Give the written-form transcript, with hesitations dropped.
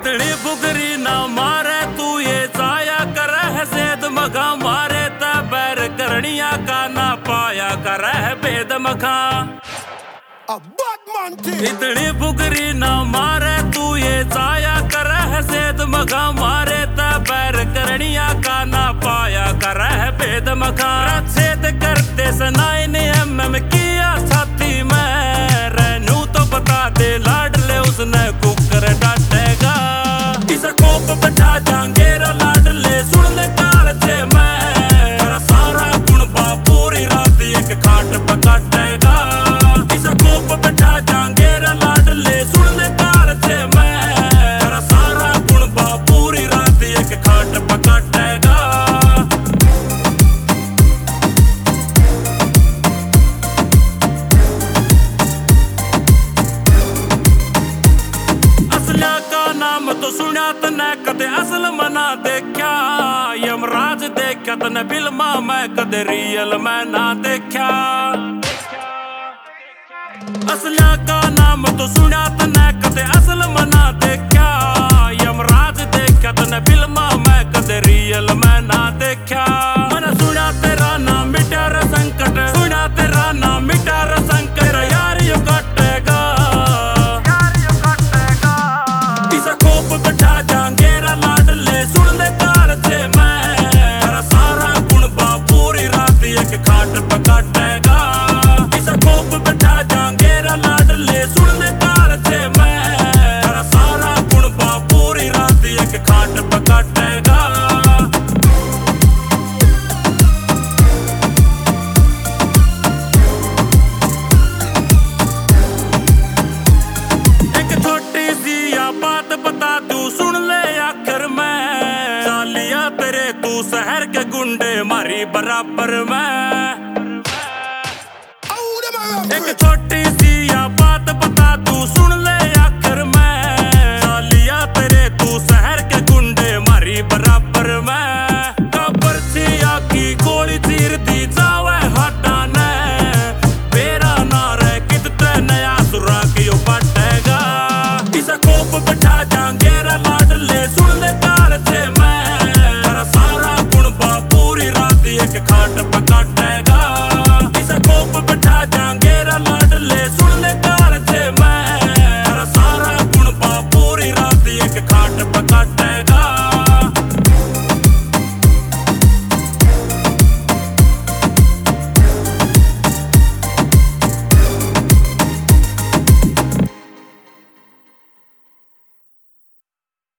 इतनी बुगरी ना मारे तू ये जाया कर है सेद मखा मारे ता बैर करनिया का ना पाया कर है भेद मखा। इतनी बुगरी ना मारे तू ये जाया कर है सेद मखा मारे ता बैर करनिया का ना पाया कर है भेद मखा। छेद करते सनाई ने एमएम किया छाती में रहनू तो बता दे लाडले उसने कुकर डांटेगा। इस कोप बैठा जांगेरा लाडले सुन ले काल से मैं तेरा सारा गुण बा पूरी रात एक खाट पकाटेगा। इस कोप बैठा जांगेरा लाडले सुन ले काल से मैं तेरा सारा गुण बा पूरी रात एक खाट पकाटेगा। असलिया का नाम तो सुना तने कदे असल मना देखा। यमराज देखा तने फिल्मा मैं कदे रियल मैं ना देखा। असलिया का नाम तो सुना तने कदे असल मना देखा। यमराज देखा तने फिल्मा मैं कदे रियल मैं ना देखा। मैंने सुना तेरा नाम मिटा रे संकट सुना तेरा नाम मिटा रे संकट यार यो कटेगा। बैठा जांगेरा लाडले सुन ले काल से मैं तेरा सारा गुण बा पूरी रात एक खाट पकाटेगा। इस कोप बैठा जांगेरा लाडले सुन ले काल से मैं तेरा सारा गुण बा पूरी रात एक खाट पकाटेगा। एक छोटी सी बात बता तू सुन ले आखिर में सालिया तेरे तू शहर के गुंडे मारी बराबर में। एक छोटी सी बात बता तू सुन ले आखिर में सालिया तेरे तू शहर के गुंडे मारी बराबर में। कबर सिया की गोली चीर दी जावे हटाने मेरा नारे कितने नया सुरा क्यों पटेगा। इस कोप बैठा जांगेरा लाडले सुन ले काल से मैं तेरा सारा गुण बा पूरी रात एक खाट पकाट